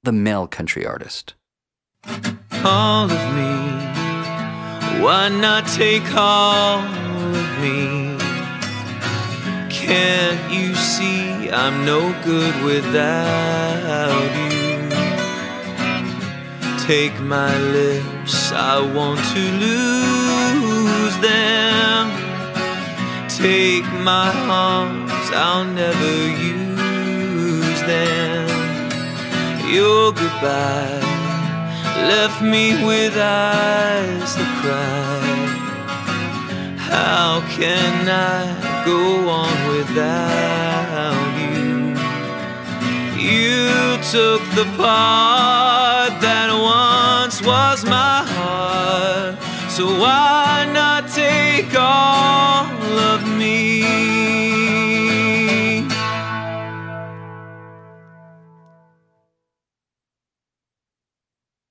the male country artist. All of me, why not take all of me? Can't you see I'm no good without you? Take my lips, I want to lose them. Take my arms, I'll never use them. Your goodbye left me with eyes that cry. How can I go on without you? You took the part that once was my heart, so why not take all